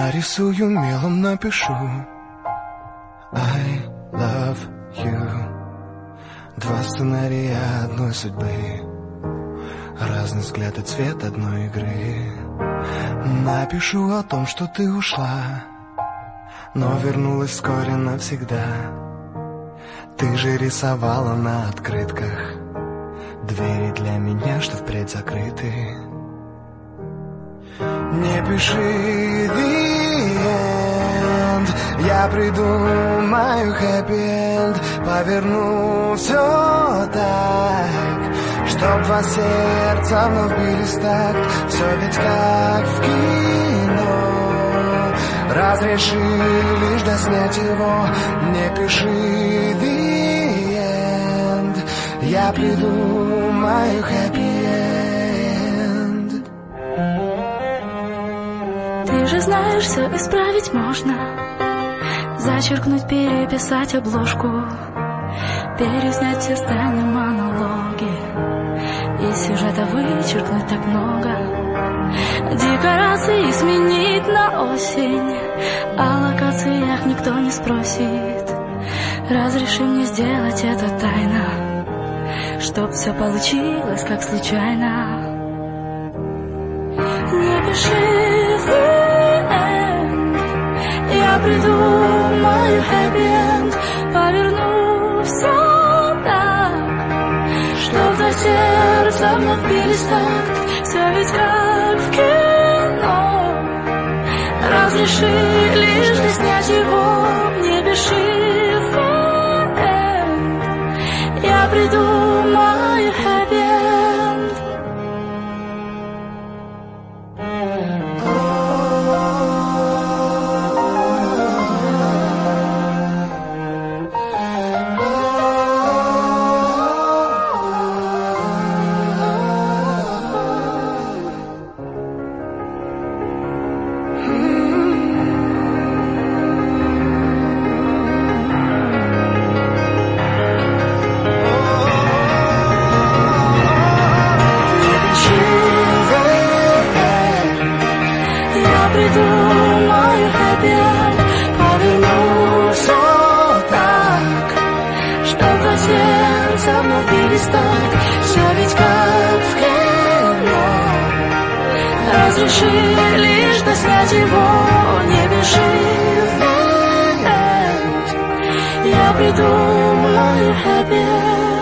Нарисую мелом, напишу I love you. Два сценария одной судьбы, разный взгляд и цвет одной игры. Напишу о том, что ты ушла, но вернулась вскоре навсегда. Ты же рисовала на открытках двери для меня, что впредь закрыты. Не пиши the end, я придумаю happy end, поверну все так, чтоб два сердца вновь бились в такт. Все ведь как в кино, разреши лишь доснять его. Не пиши the end, я придумаю happy end. Ты же знаешь, все исправить можно, зачеркнуть, переписать обложку, переснять все сцены, монологи, и сюжета вычеркнуть так много. Декорации сменить на осень, о локациях никто не спросит. Разреши мне сделать это тайно, чтоб все получилось как случайно. Не пиши the end, я придумаю happy end, поверну все так, чтоб два сердца вновь бились в такт. Все ведь как в кино, разреши лишь доснять его. Не пиши the end, я придумаю happy end. Придумаю happy end, поверну все так, чтоб два сердца вновь бились в такт. Все ведь как в кино, разреши лишь доснять его. Не пиши the end, я придумаю happy end.